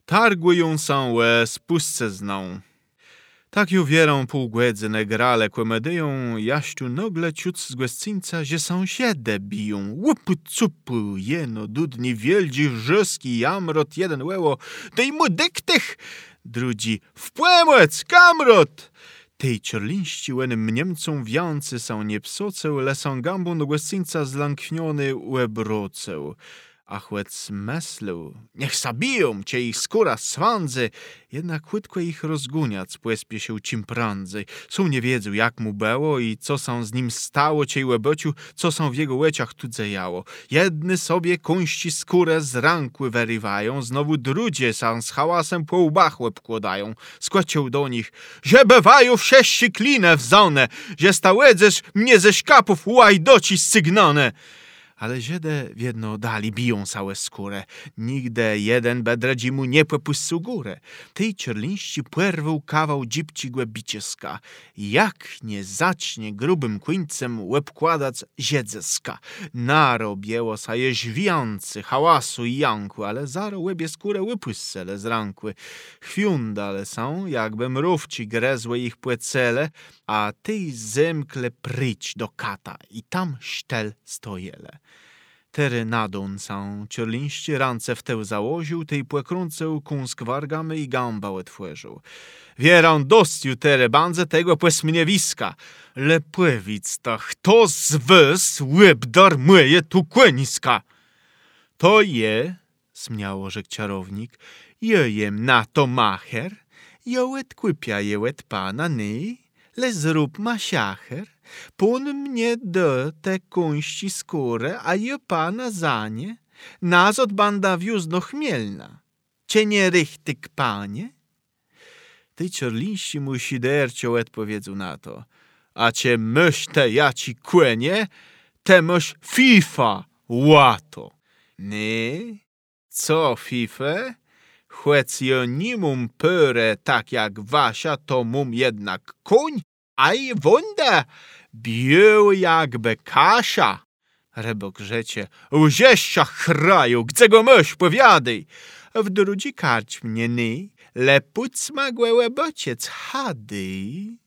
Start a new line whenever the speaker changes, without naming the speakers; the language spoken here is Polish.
Targują są spustce zną. Tak ju wierą półgłędzy negrale kłemedyją, jaściu nogle ciut z głescyńca, że sąsiedę biją. Łupu cupu, jeno dudni wieldzi wrzoski, jamrot jeden łeło, dej mu dyktych, drudzi wpłemłec, kamrot. Tej ciorlińści łynym Niemcom wiący są nie psoceł, le są gambą do głescyńca zlankwiony łebroceł. Ach, łec mesleł, niech zabiją cię ich skóra swandzy, jednak chłytko ich rozguniac, płespie się cim prędzej. Są nie wiedzą, jak mu było i co są z nim stało ciej łebociu, co są w jego łeciach tu dzejało. Jedny sobie kuńści skórę z rankły wyrywają, znowu drudzie są z hałasem po łbach łeb kładają. Skłacią do nich, że bywają wsze ściklinę wzone, że stałedzesz mnie ze szkapów łajdoci sygnone. Ale ziede w jedno dali biją całe skórę. Nigde jeden bedredzi mu nie popuścił górę. Tej ciorlińści płerwał kawał dzipci głębicieska. Jak nie zacznie grubym kłyńcem łeb kładać ziedzeska. Naro bieło saje żwiący, hałasu i janku, ale zaro łebie skórę łypyscele z rankły. Chwiundale są, jakby mrówci grezły ich płecele, a tej zemkle pryć do kata i tam sztel stojele. Tery nadon są, ciorlińście rance w teł założył, tej płekrące kąsk wargamy i gamba łetwłeżył. Wieram dostiu tere bandze tego płesmniewiska. Lepływic ta, kto z was łeb darmuje tu kłeniska? To je, smiało rzekł ciarownik, jejem na to macher, jołet kłypia jełet pana ny, le zrób ma siacher, pun mnie do te kuńści skórę, a je pana za nie, nazot banda wiózno chmielna. Cie nie rychtyk, panie? Tej ciorlińści mu sidercio odpowiedzą na to. A cie myś te ja ci kłenie, te myś fifa łato. Nie? Co fifę? Chłec jo nie mum pyrę tak jak wasia, to mum jednak kuń, a i wunda bił jakby kasia. Rebok rzecie, łżeścia chraju, gdzie go myś powiadaj. W drudzi karć mnie ny, lepuc ma głębociec chady.